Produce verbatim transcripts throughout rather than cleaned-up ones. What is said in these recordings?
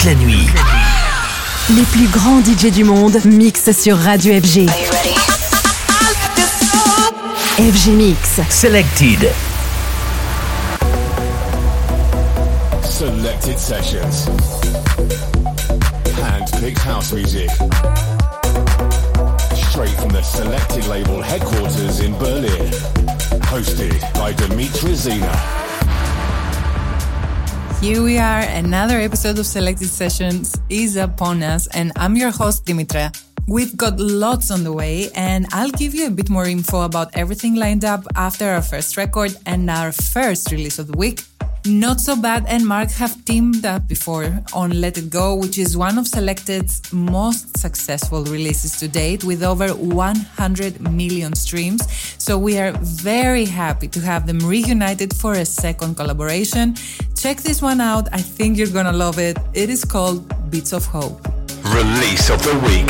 la nuit. Les plus grands D J du monde mixent sur Radio F G. F G Mix. Selected. Selected Sessions. Hand-picked house music. Straight from the Selected label headquarters in Berlin. Hosted by Dimitri Zina. Here we are, another episode of Selected Sessions is upon us, and I'm your host, Dimitra. We've got lots on the way, and I'll give you a bit more info about everything lined up after our first record and our first release of the week. Not So Bad and Mark have teamed up before on Let It Go, which is one of Selected's most successful releases to date with over one hundred million streams. So we are very happy to have them reunited for a second collaboration. Check this one out. I think you're gonna love it. It is called Beats of Hope. Release of the week.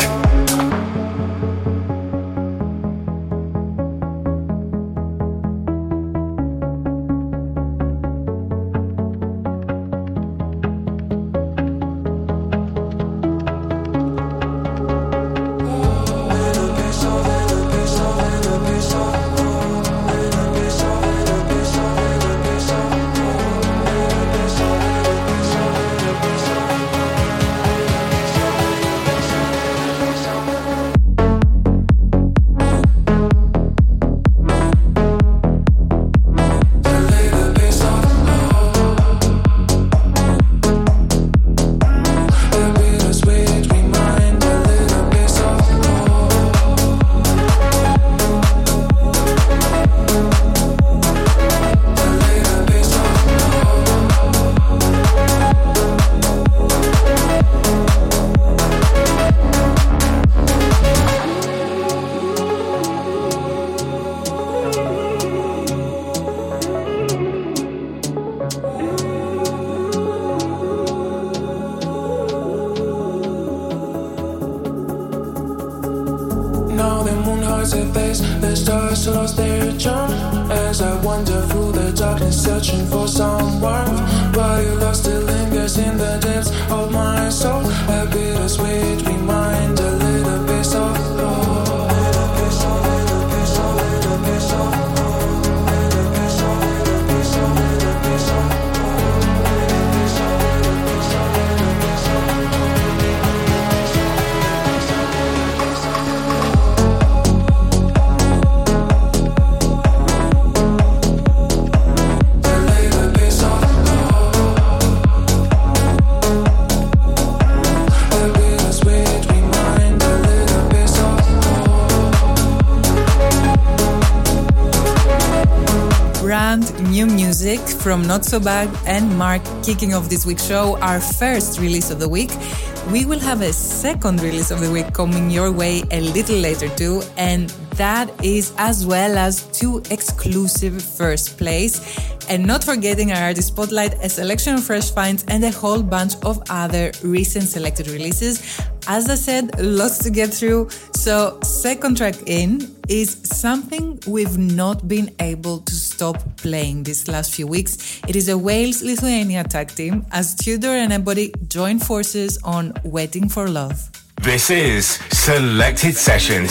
From Not So Bad and Mark kicking off this week's show, our first release of the week. We will have a second release of the week coming your way a little later too, and that is as well as two exclusive first place. And not forgetting our artist spotlight, a selection of fresh finds and a whole bunch of other recent selected releases. As I said, lots to get through. So second track in is something we've not been able to stop playing these last few weeks. It is a Wales-Lithuania tag team as Tudor and Ebony join forces on Waiting for Love. This is Selected Sessions.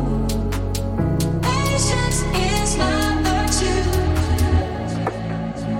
Patience is my virtue.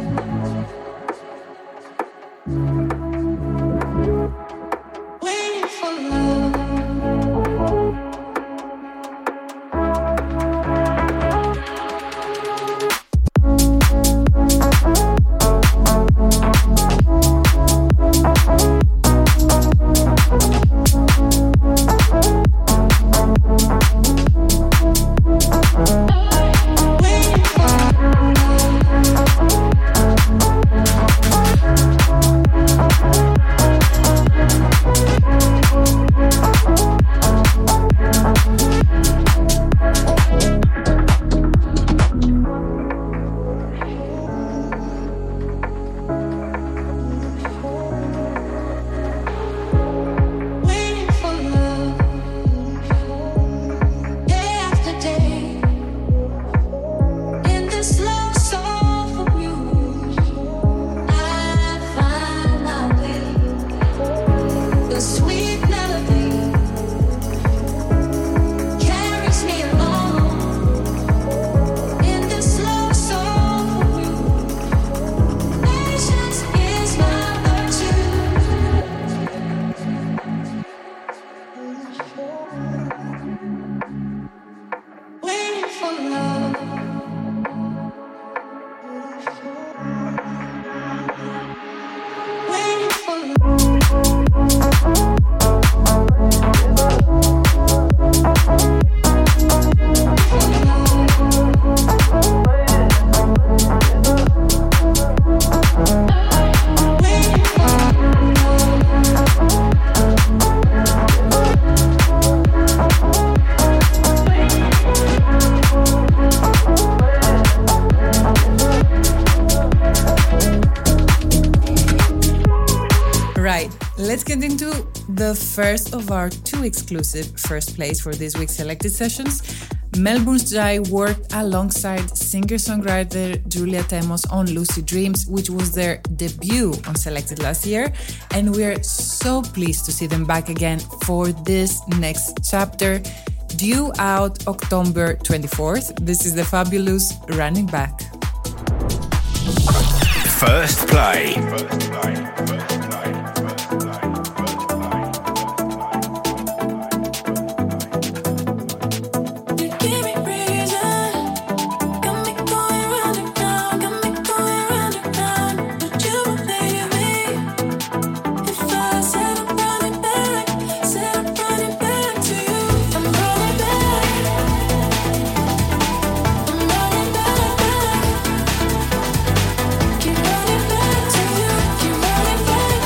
Let's get into the first of our two exclusive first plays for this week's selected sessions. Melbourne's Jai worked alongside singer-songwriter Julia Temos on Lucid Dreams, which was their debut on Selected last year, and we are so pleased to see them back again for this next chapter, due out October twenty-fourth. This is the fabulous Running Back. First play. First play. Keep running back to you, keep running back.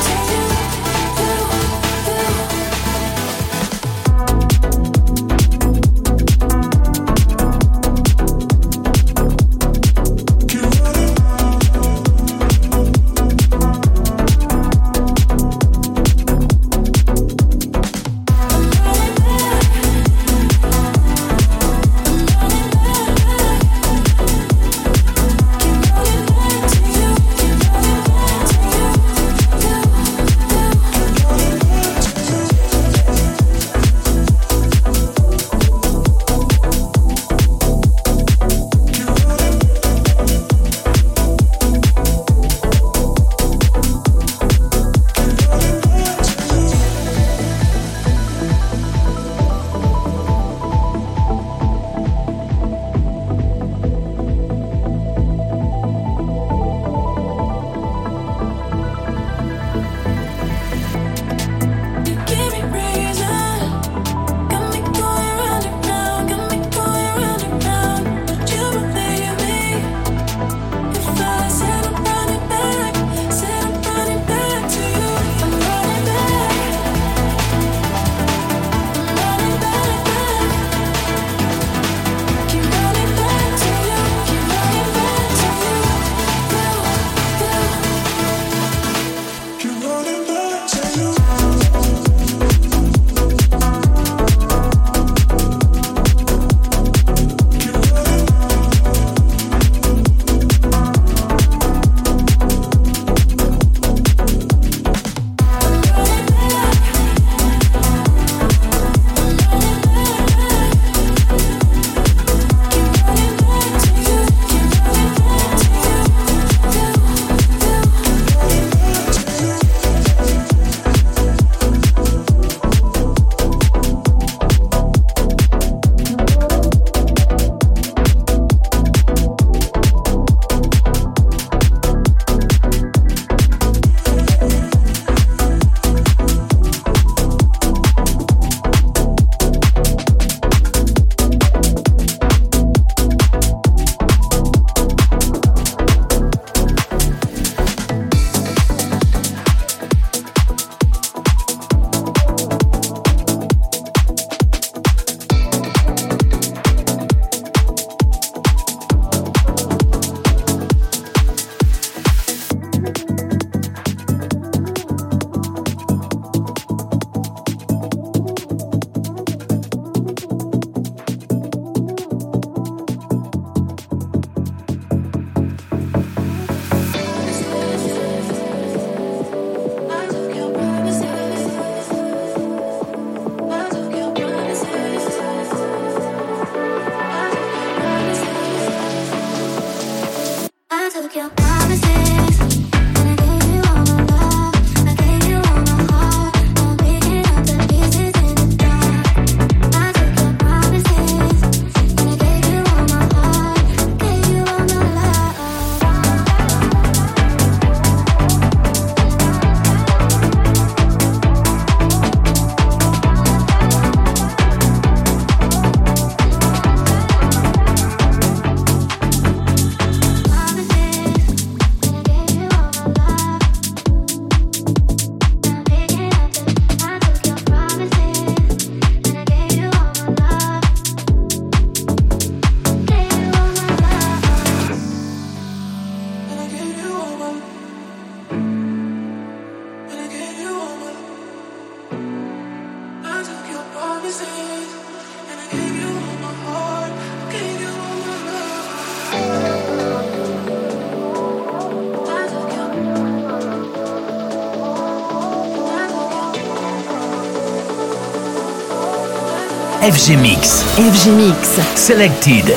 F G Mix. F G Mix. Selected.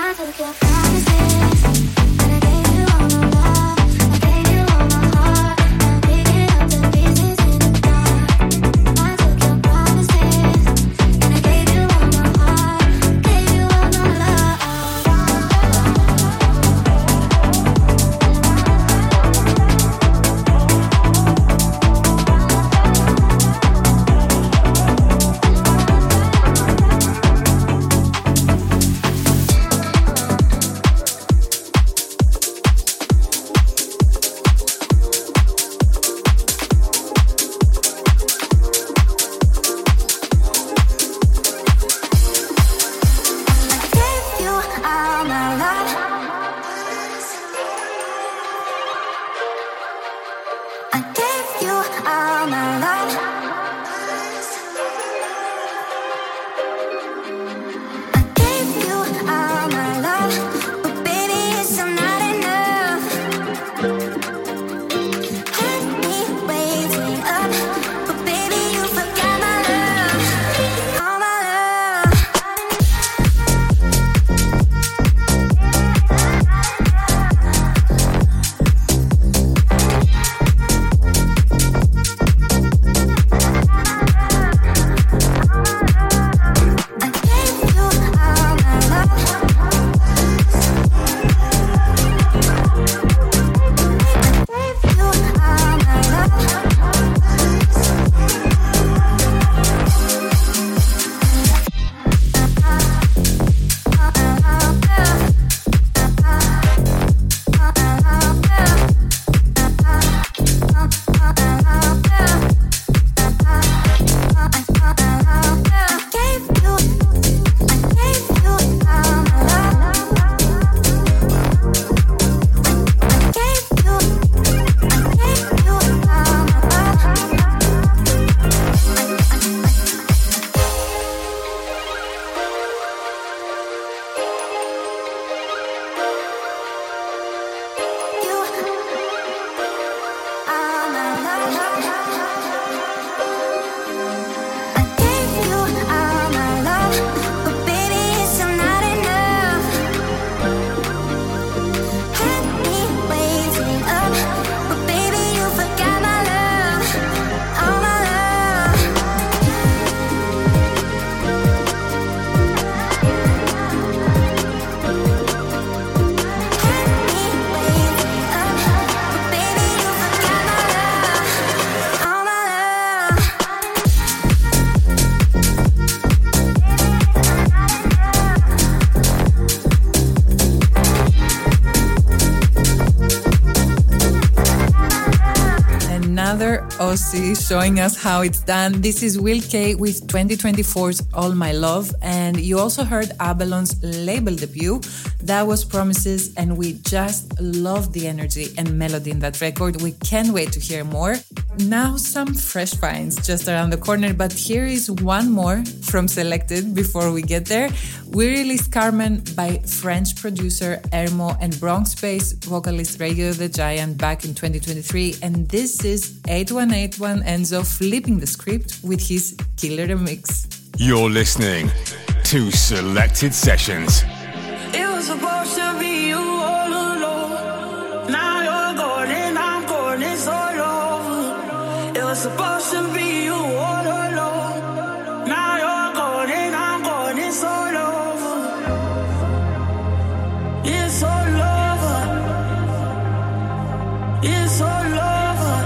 Aussie showing us how it's done. This is Will K with twenty twenty-four's All My Love, and you also heard Abalon's label debut. That was Promises, and we just love the energy and melody in that record. We can't wait to hear more. Now some fresh finds just around the corner, but here is one more from Selected before we get there. We released Carmen by French producer Ermo and Bronx-based vocalist Radio the Giant back in twenty twenty-three, and this is eight one eight one Enzo flipping the script with his killer remix. You're listening to Selected Sessions. It was supposed to be you all alone. Now you're gone and I'm gone, it's all over. It was supposed to be you all alone. Now you're gone and I'm gone, it's all over. It's all over. It's all over.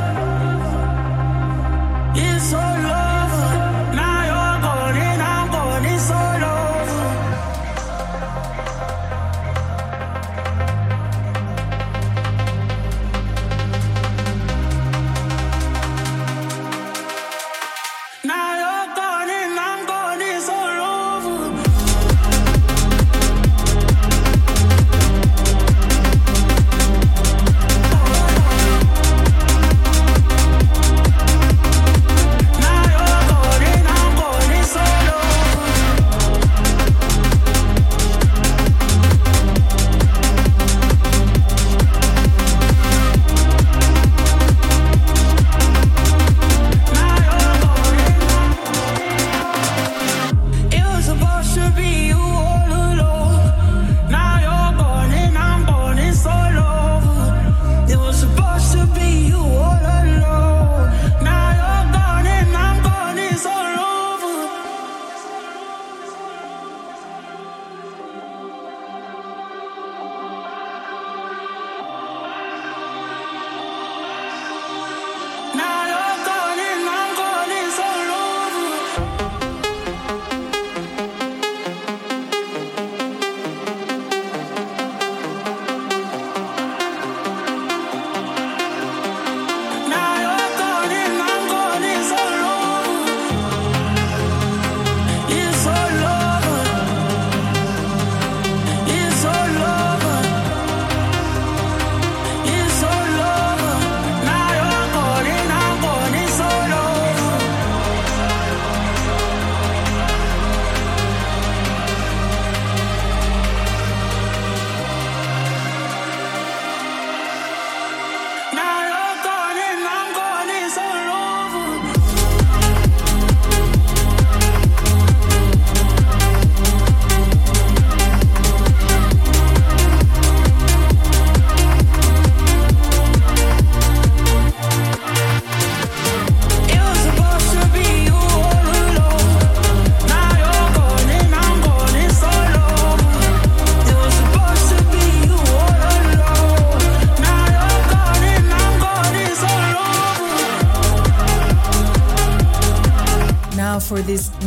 It's all over. Now you're gone and I'm gone, it's all over.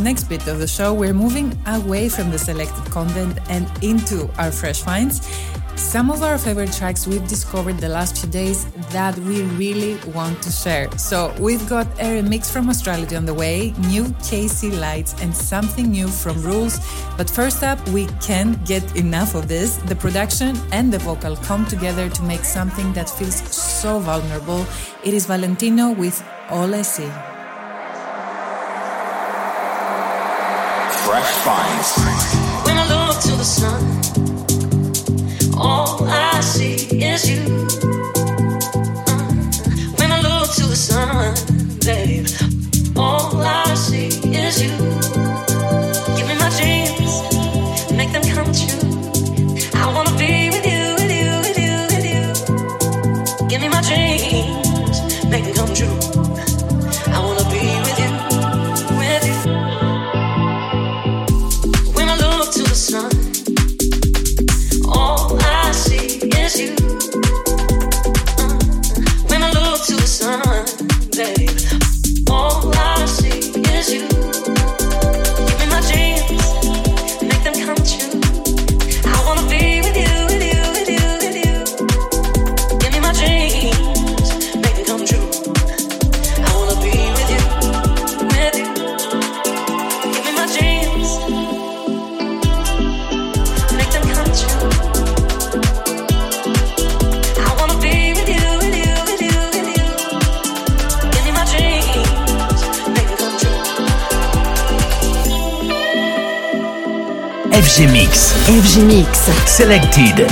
next bit of the show, we're moving away from the selected content and into our fresh finds. Some of our favorite tracks we've discovered the last few days that we really want to share. So we've got a remix from Australia on the way, new K C Lights, and something new from Rules. But first up, we can't get enough of this. The production and the vocal come together to make something that feels so vulnerable. It is Valentino with All I See. Fresh finds. When I look to the sun, all I see is you. Uh, when I look to the sun, babe, all I see is you. Give me my dreams, make them come true. I wanna be with you, with you, with you, with you. Give me my dreams, make them come true. I wanna be with you, with you. When I look to the sun, all I see is you. Uh, when I look to the sun, babe, all I see is you. Give me my dreams, make them come true. I wanna be with you, with you, with you, with you. Give me my dreams, make them come true. I wanna be with you, with you. Give me my dreams, make them come true. F G Mix. F G Mix. Selected.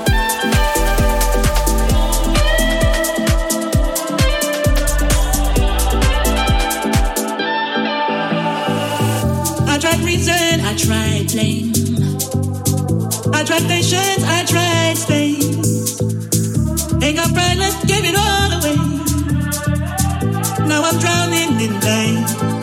I tried reason, I tried blame. I tried patience, I tried space. Ain't got pride left, gave it all away. Now I'm drowning in pain.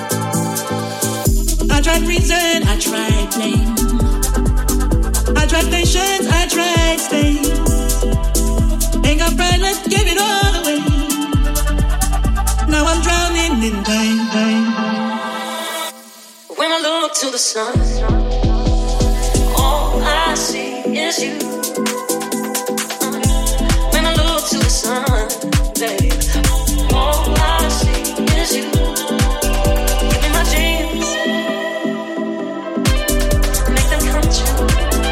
I tried reason, I tried blame. I tried patience, I tried space. Ain't got pride left, gave it all away. Now I'm drowning in pain, pain. When I look to the sun, all I see is you. Uh, when I look to the sun, babe, all I see is you. Give me my dreams, make them come true.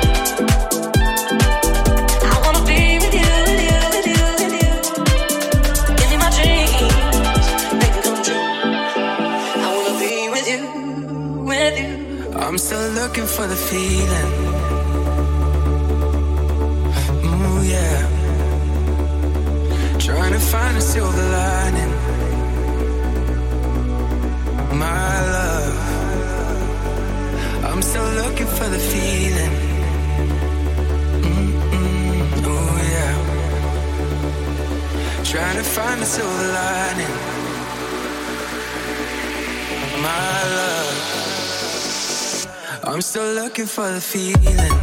I wanna be with you, with you, with you, with you. Give me my dreams, make them come true. I wanna be with you, with you. I'm still looking for the feeling. Ooh, yeah. Trying to find a silver lining. My love, I'm still looking for the feeling. Mm-mm, ooh, yeah. Trying to find a silver lining. My love, I'm still looking for the feeling.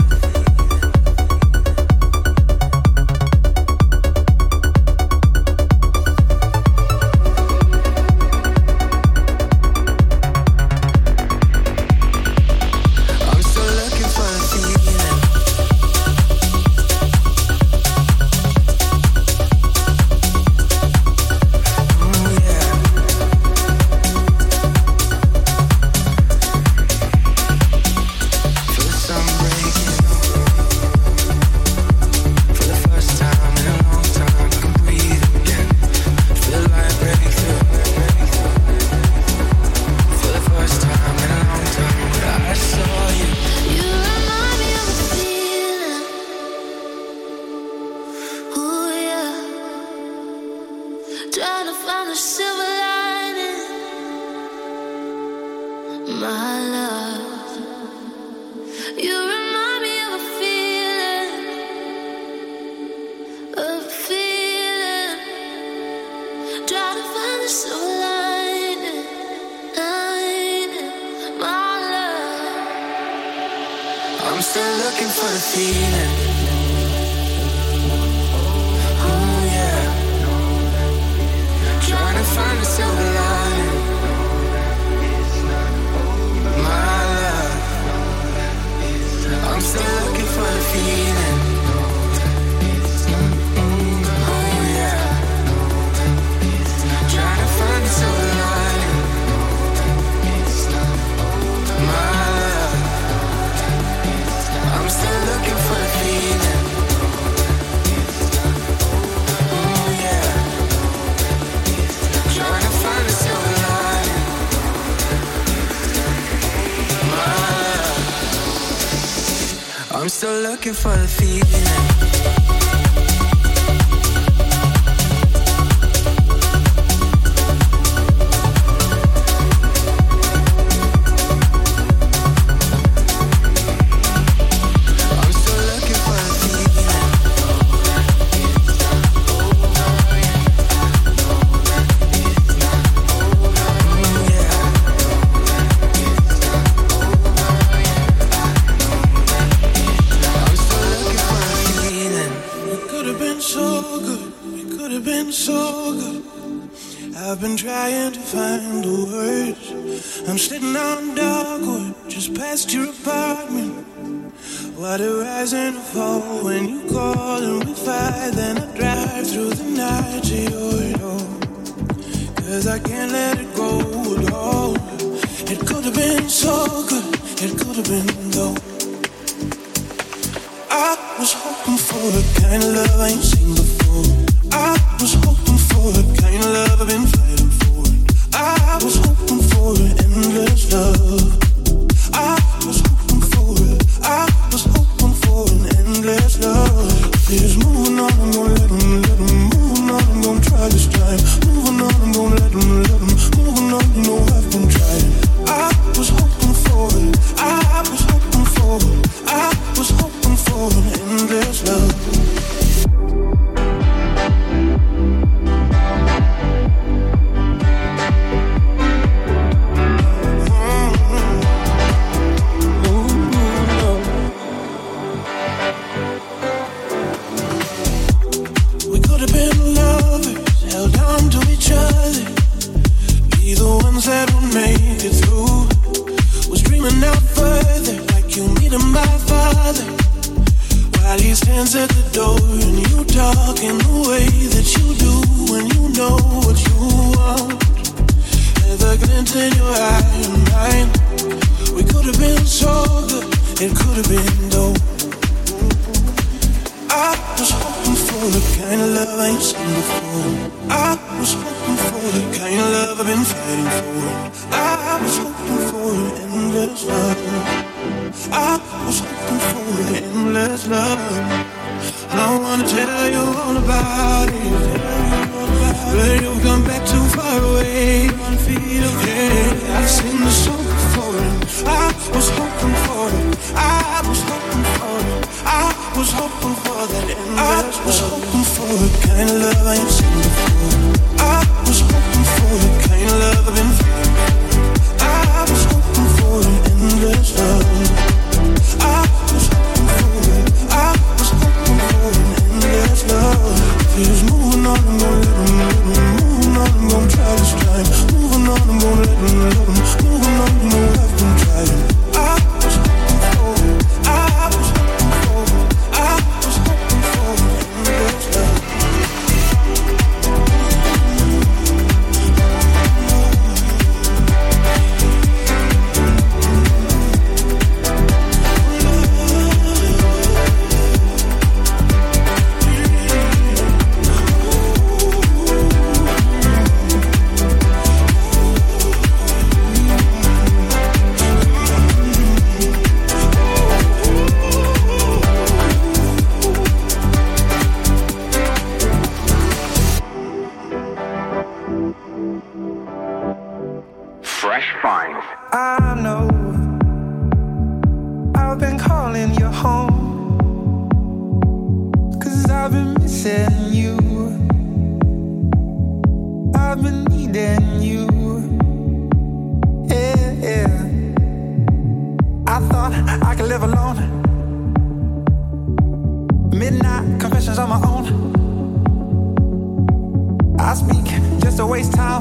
I'm still looking for the feeling. Oh yeah. Trying to find a silver lining. My I'm still looking for the feeling. I've been trying to find the words. I'm sitting on Dogwood, just past your apartment. Water rise and fall when you call and we fight. Then I drive through the night to your door, 'cause I can't let it go at all. It could have been so good, it could have been though. I was hoping for the kind of love I ain't seen before. I was hoping for the kind of love I've been fighting for. I was hoping for endless love. I was hoping for it. I was hoping for an endless love. He's moving on, I'm gonna let him, let him. Moving on, I'm gonna try this time. Moving on, I'm gonna let him, let him. Moving on, you know I've been trying. I was hoping for it. I was hoping for it. I was hoping for an endless love. That would make it through. Was dreaming out further, like you meeting my father, while he stands at the door and you talk in the way that you do when you know what you want. There's a glint in your eye and mine. We could have been so good, it could have been though. I was hoping for the kind of love I ain't seen before. I was hoping for the kind of love I've been fighting for. I was hoping for endless love. I was hoping for endless love. And I wanna tell you all about it, but you've gone back too far away. Yeah, I've seen the song before and I was hoping for it. I was hoping for it. I was hoping for that endless I was hoping for the kind of love I ain't seen before. I was hoping for the kind of love I've been feeling. I was hoping for an endless love. I was hoping for it. I was hoping for an endless love. If he was moving on, I'm gonna let him, let him. Moving on, I'm gonna try this time. Moving on, I'm gonna let him, let him. Moving on, you know I've been trying. I was hoping for it. I was hoping for it. I was hoping for an endless love. Fresh finds. I know I've been calling you home, 'cause I've been missing you. I've been needing you. Yeah, yeah. I thought I could live alone. Midnight confessions on my own. I speak just to waste time.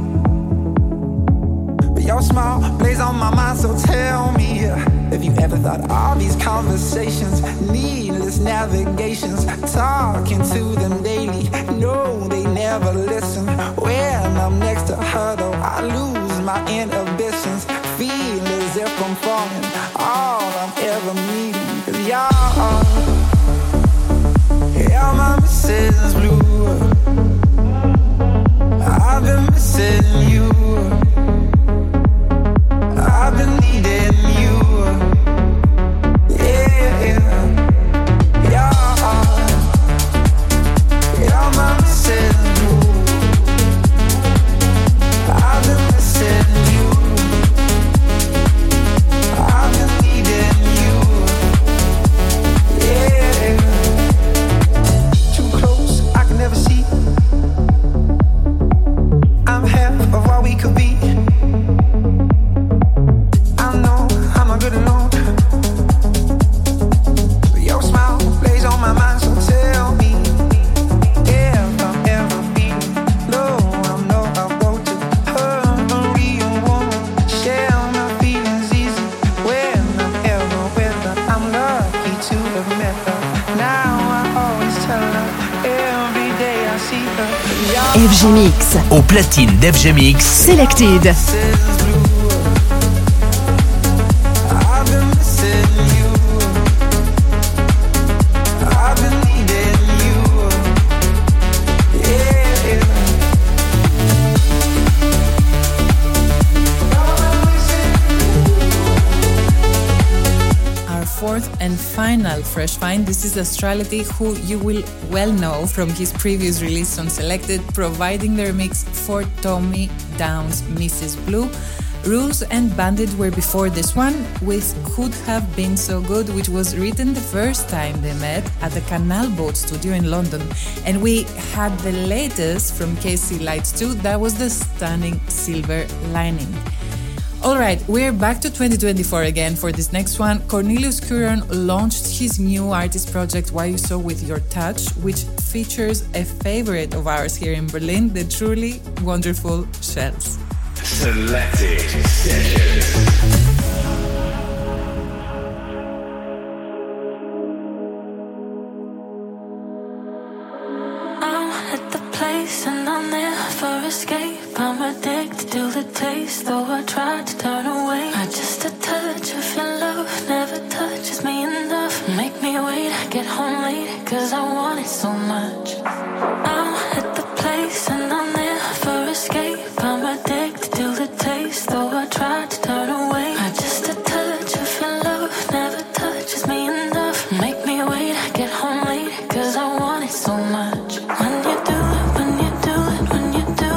Your smile plays on my mind, so tell me, have you ever thought all these conversations, needless navigations, talking to them daily, no, they never listen. When I'm next to her, though, I lose my inhibitions, feel as if I'm falling, all I'm ever needing, 'cause y'all, yeah, my Missus Blue, I've been missing you. I've been needing you, yeah, yeah. F G Mix. Au platine d'F G Mix. Selected. And final fresh find, this is Astrality, who you will well know from his previous release on Selected, providing their mix for Tommy Down's Missus Blue. Rules and Bandit were before this one, with Could Have Been So Good, which was written the first time they met at the Canal Boat studio in London. And we had the latest from K C Lights two, that was the stunning Silver Lining. Alright, we're back to twenty twenty-four again for this next one. Cornelius Curran launched his new artist project Why You So With Your Touch, which features a favorite of ours here in Berlin, the truly wonderful Shells. Selected Sessions. Escape, I'm addicted to the taste. Though I try to turn away, I just a touch of your love never touches me enough. Make me wait, get home late, cause I want it so much. I'm at the place and I'm there for escape. I'm addicted to the taste. Though I try to turn away, I just a touch of your love never touches me enough. Make me wait, get home late, cause I want it so much. When you do it, when you do it, when you do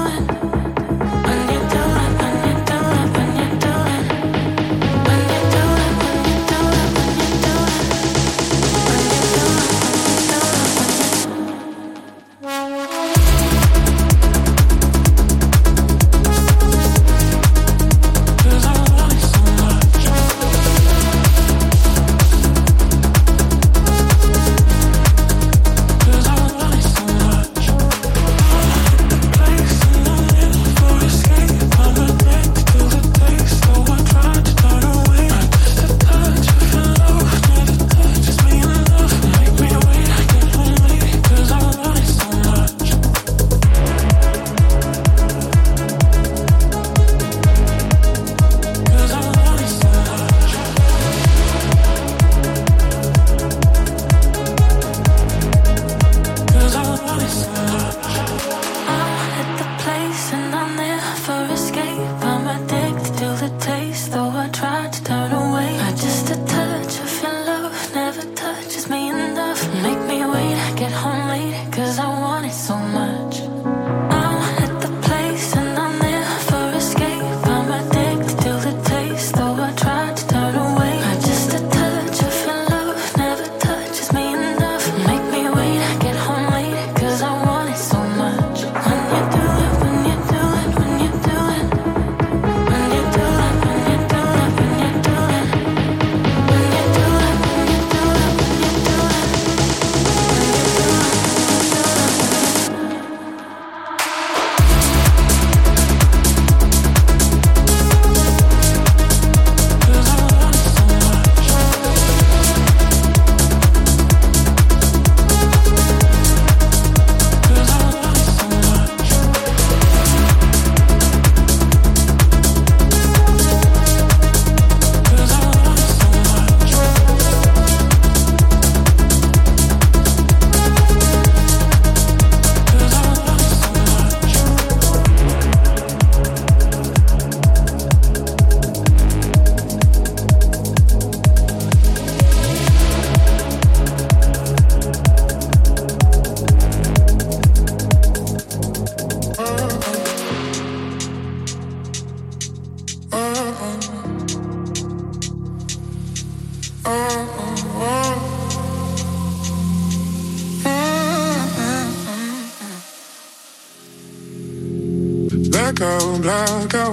Blackout, blackout.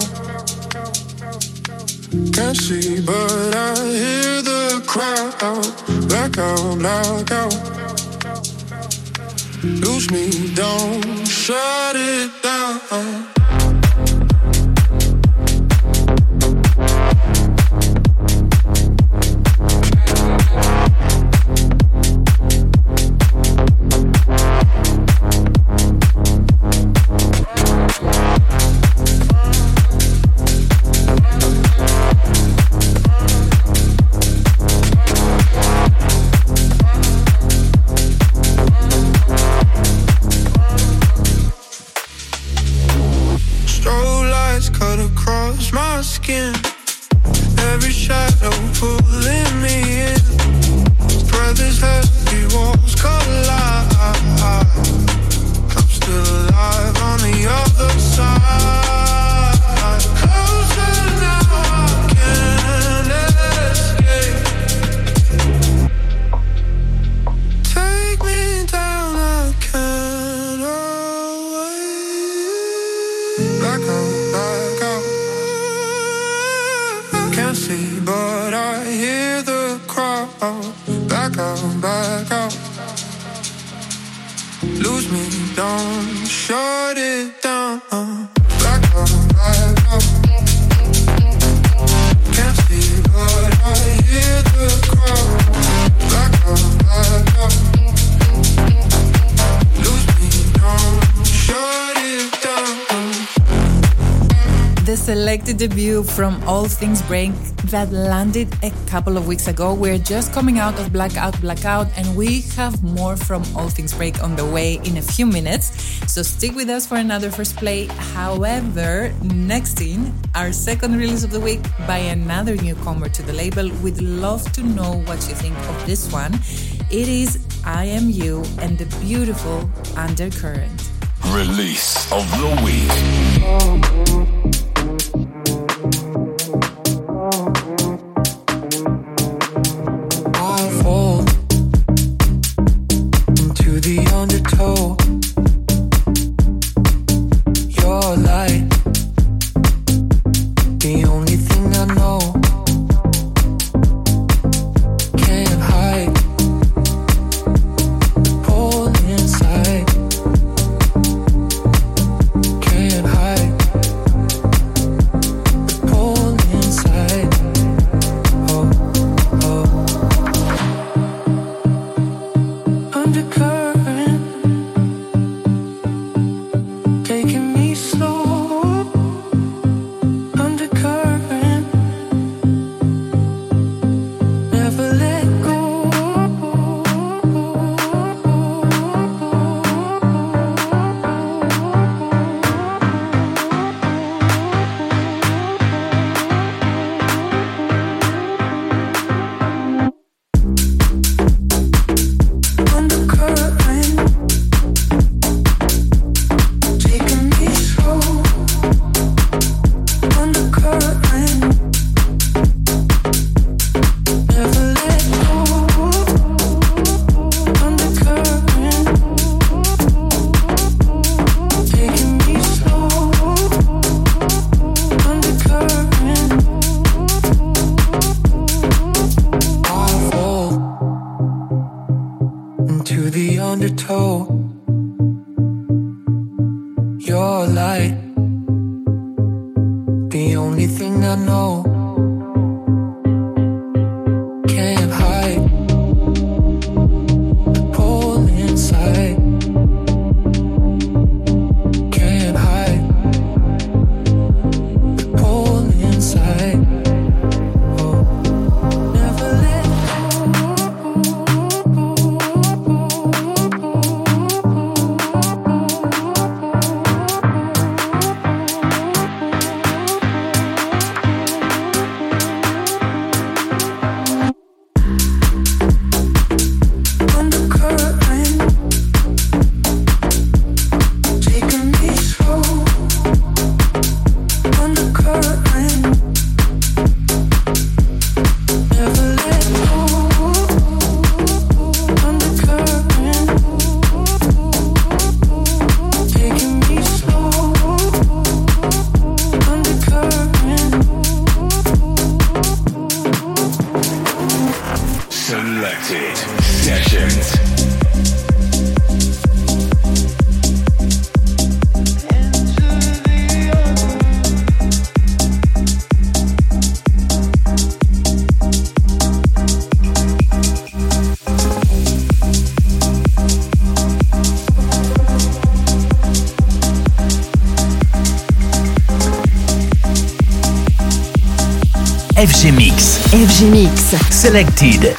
Can't see, but I hear the crowd. Blackout, blackout. Lose me, don't shut it down. Black out, black out. Lose me, don't shut it down. Black out, black out. Can't see but I hear the crowd. Black out, black out. Lose me, don't shut it down. The selected debut from All Things Break that landed a couple of weeks ago. We're just coming out of Blackout Blackout and we have more from All Things Break on the way in a few minutes. So stick with us for another first play. However, next in, our second release of the week by another newcomer to the label. We'd love to know what you think of this one. It is I Am You and the beautiful Undercurrent. Release of the week. Undertow, your light, the only thing I know. Can't hide the pull inside. Can't hide the pull inside. Oh, oh. Undercover. Your light, the only thing I know. Can't hide the pull inside. Can't hide the pull inside. Oh, never let F G Mix. F G Mix. Selected.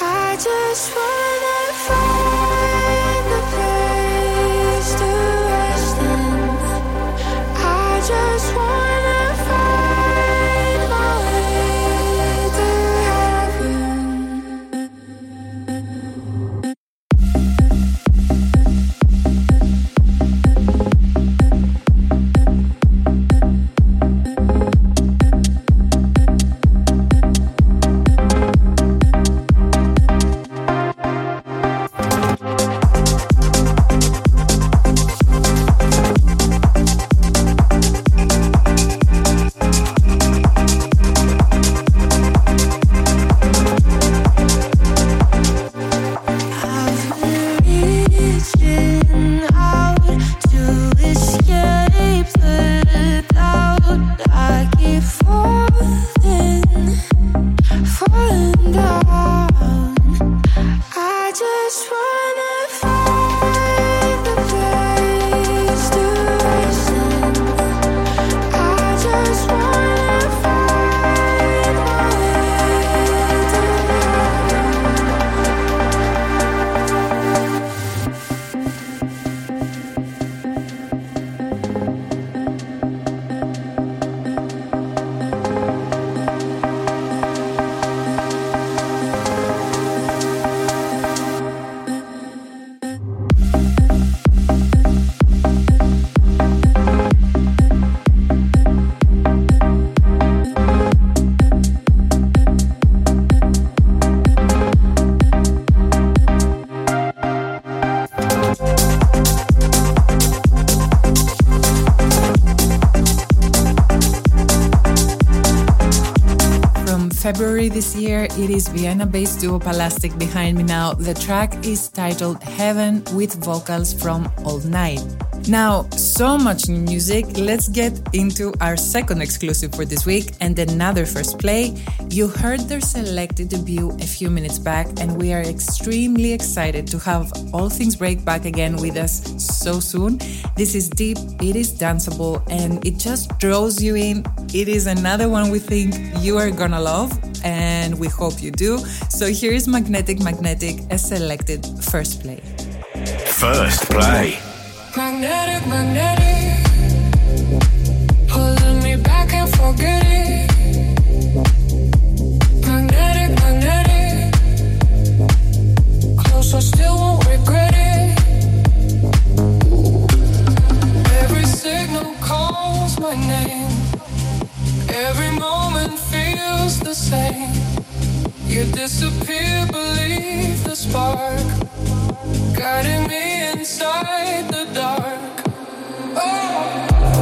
just wanna find the place to listen. I just wanna find my way February this year, it is Vienna-based duo Palastic behind me now. The track is titled Heaven with vocals from All Night. Now, so much new music, let's get into our second exclusive for this week and another first play. You heard their selected debut a few minutes back, and we are extremely excited to have All Things Break back again with us so soon. This is deep, it is danceable, and it just draws you in. It is another one we think you are gonna love, and we hope you do. So here is Magnetic Magnetic, a selected first play. First play. Magnetic, magnetic, pulling me back and forget it. Magnetic, magnetic, close I still won't regret it. Every signal calls my name, every moment feels the same. You disappear, believe the spark, guiding me inside the dark. Oh.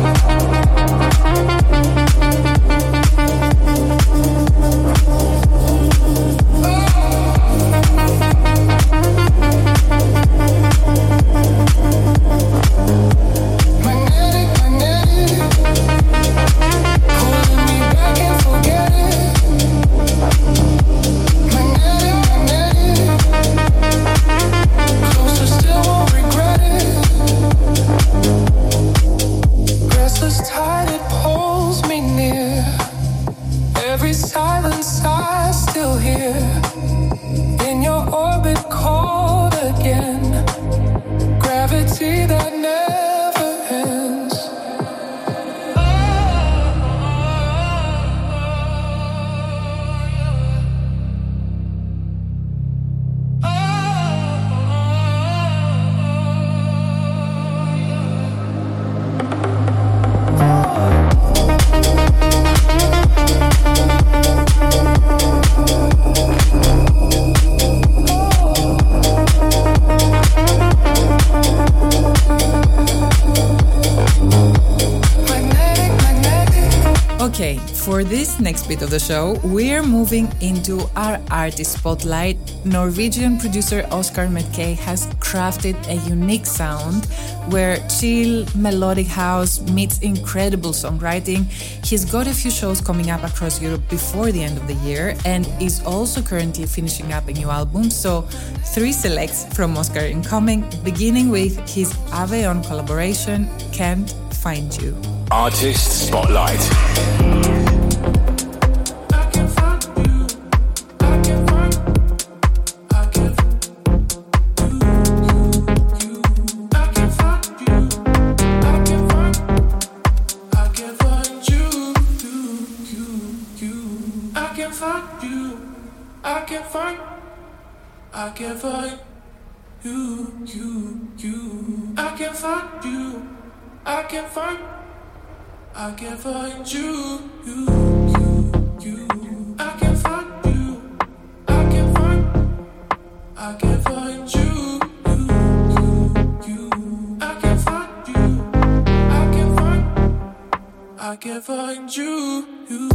Okay, for this next bit of the show, we're moving into our artist spotlight. Norwegian producer Oscar Metke has crafted a unique sound where chill, melodic house meets incredible songwriting. He's got a few shows coming up across Europe before the end of the year and is also currently finishing up a new album. So three selects from Oscar incoming, beginning with his Aveon collaboration, Can't Find You. Artist Spotlight. I can't find you, you, you. I can't find you. I can't find. I can't find you, you, you, you. I can't find you. I can't find. I can't find you, you, you, you. I can't find you. I can't find. I can't find you, you.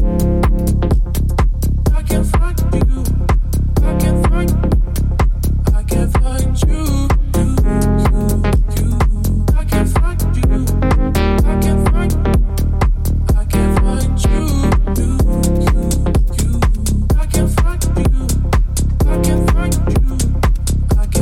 I can't find you. I can't find. I can't find you, you, you, you. I can't find you. I can't find. I can't find you, you, you, you. I can't find you. I can't find you. I can't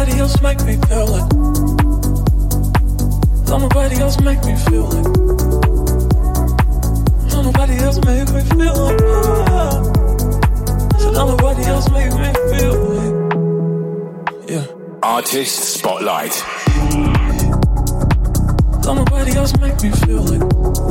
nobody else make me feel like. Don't nobody else make me feel like. Don't nobody else make me feel like. Oh, so don't nobody else make me feel like. Yeah. Artist Spotlight. Don't nobody else make me feel like.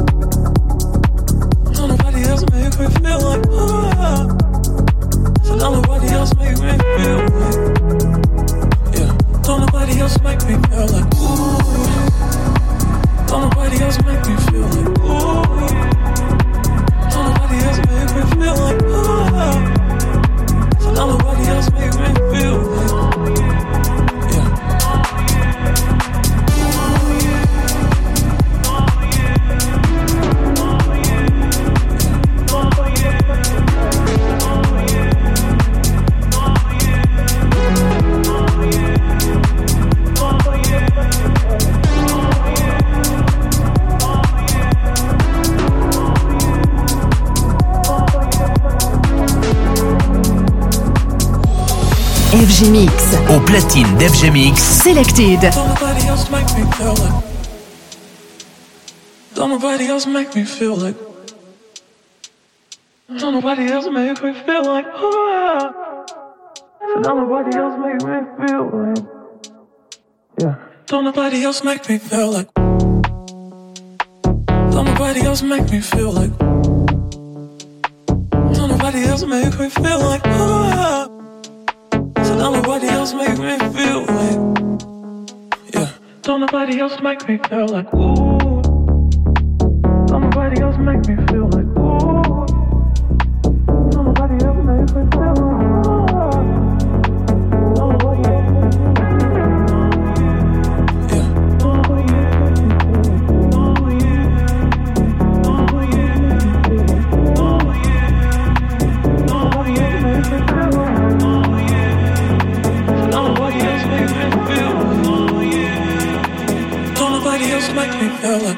Don't nobody else make me feel like. Oh, so don't nobody else make me feel like. Yeah. Don't nobody else make me feel like. Ooh. Don't nobody else make me feel like. Ooh. Don't nobody else make me feel like. Oh, so don't nobody else make me feel like. Yeah. F G Mix. Au platine d'F G Mix. Selected. Don't nobody else make me feel like. Don't nobody else make me feel like. Don't nobody else make me feel like. Oh, so don't nobody else make me feel like. Yeah. Don't nobody else make me feel like. Don't nobody else make me feel like. Don't nobody else make me feel like. Oh, so don't nobody else make me feel like. Yeah. Don't nobody else make me feel like. Ooh. Don't nobody else make me feel like. Ooh. Don't nobody else make me feel like. Don't nobody else make me feel like. Yeah. Don't nobody else make me feel like. Oh yeah. Oh yeah. Oh yeah. Don't nobody else make me feel like. Nobody else make me feel like. Oh yeah. Don't nobody else make me feel like.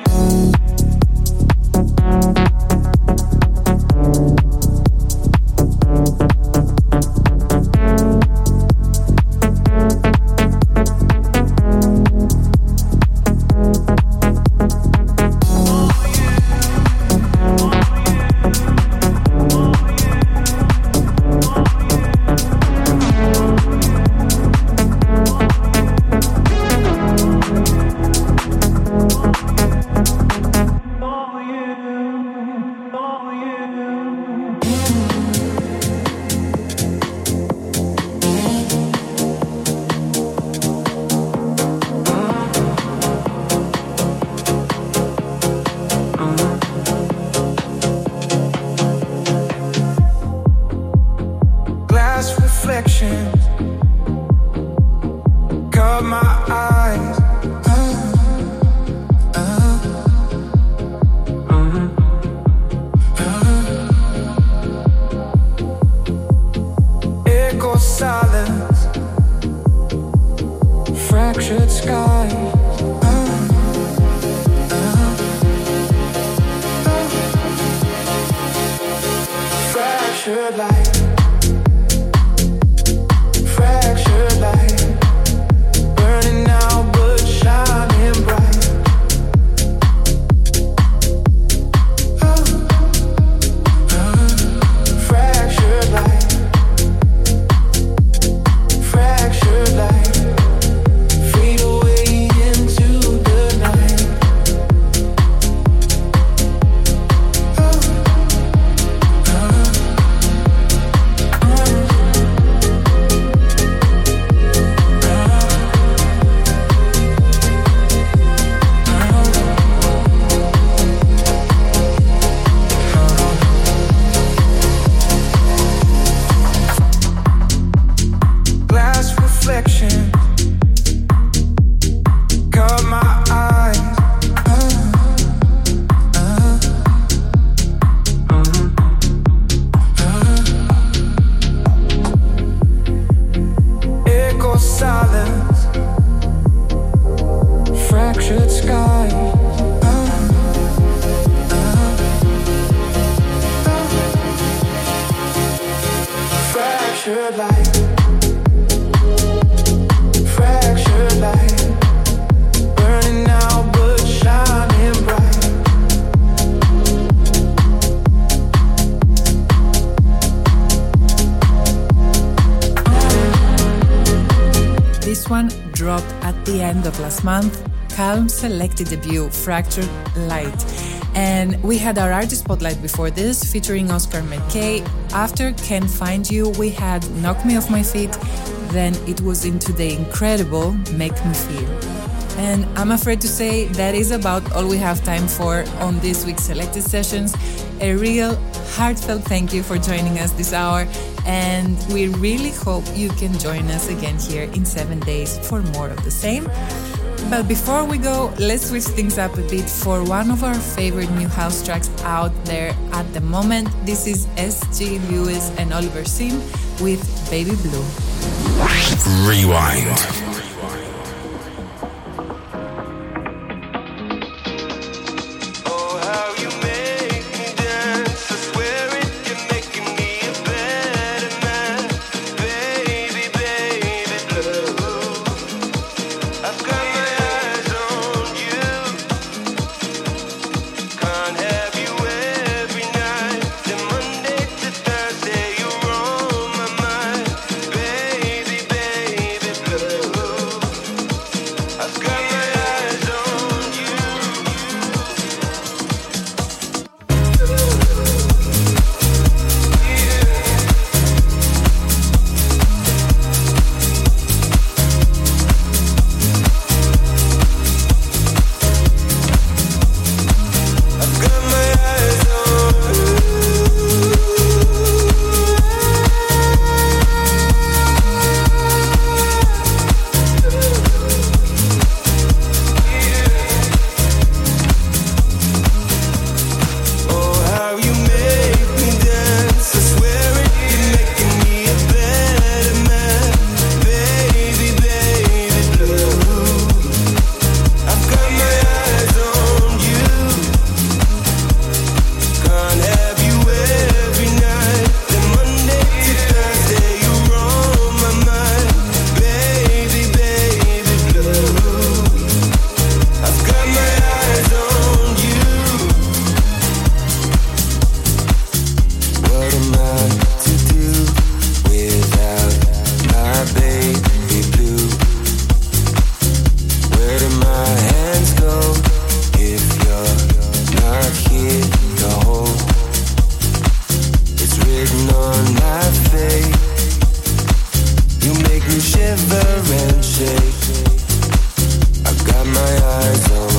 one dropped at the end of last month. Calm's selected debut, Fractured Light. And we had our artist spotlight before this, featuring Oscar McKay. After Can't Find You, we had Knock Me Off My Feet. Then it was into the incredible Make Me Feel. And I'm afraid to say that is about all we have time for on this week's Selected Sessions. A real heartfelt thank you for joining us this hour, and we really hope you can join us again here in seven days for more of the same. But before we go, let's switch things up a bit for one of our favorite new house tracks out there at the moment. This is S G Lewis and Oliver Sim with Baby Blue. Rewind. shiver and shake. I got my eyes on